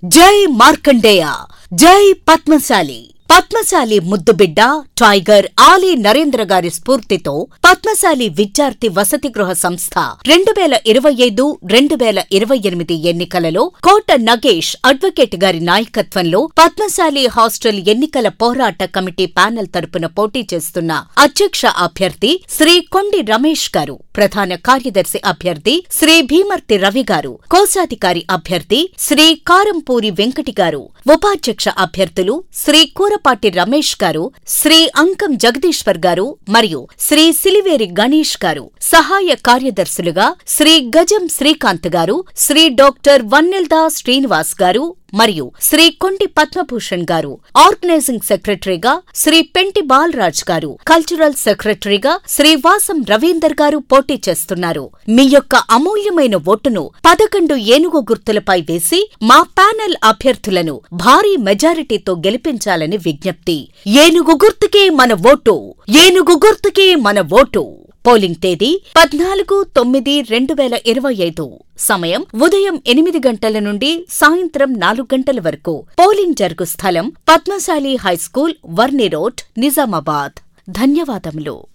జై మార్కండేయ, జై పద్మశాలి. పద్మశాలి ముద్దుబిడ్డ టైగర్ ఆలీ నరేంద్ర గారి స్ఫూర్తితో పద్మశాలి విద్యార్థి వసతి గృహ సంస్థ 2025-2028 ఎన్నికలలో కోట నగేష్ అడ్వకేట్ గారి నాయకత్వంలో పద్మశాలి హాస్టల్ ఎన్నికల పోరాట కమిటీ ప్యానెల్ తరపున పోటీ చేస్తున్న అధ్యక్ష అభ్యర్థి శ్రీ కొండి రమేష్ గారు, ప్రధాన కార్యదర్శి అభ్యర్థి శ్రీ భీమర్తి రవి గారు, కోశాధికారి అభ్యర్థి శ్రీ కారంపూరి వెంకటి గారు, ఉపాధ్యక్ష అభ్యర్థులు శ్రీ కూరపాటి రమేష్ గారు, శ్రీ అంకం జగదీశ్వర్ గారు మరియు శ్రీ సిలివేరి గణేష్ గారు, సహాయ కార్యదర్శులుగా శ్రీ గజం శ్రీకాంత్ గారు, శ్రీ డాక్టర్ వన్నెల్దా శ్రీనివాస్ గారు మరియు శ్రీ కొండి పద్మభూషణ్ గారు, ఆర్గనైజింగ్ సెక్రటరీగా శ్రీ పెంటి బాలరాజ్ గారు, కల్చరల్ సెక్రటరీగా శ్రీ వాసం రవీందర్ గారు పోటీ చేస్తున్నారు. మీ యొక్క అమూల్యమైన ఓటును 11 ఏనుగు గుర్తులపై వేసి మా ప్యానెల్ అభ్యర్థులను భారీ మెజారిటీతో గెలిపించాలని విజ్ఞప్తి. ఏనుగు గుర్తుకే మన ఓటు, ఏనుగు గుర్తుకే మన ఓటు. పోలింగ్ తేదీ 14/9/2025. సమయం ఉదయం 8 గంటల నుండి సాయంత్రం 4 గంటల వరకు. పోలింగ్ జరుగు స్థలం పద్మశాలి హైస్కూల్, వర్ని రోడ్, నిజామాబాద్. ధన్యవాదములు.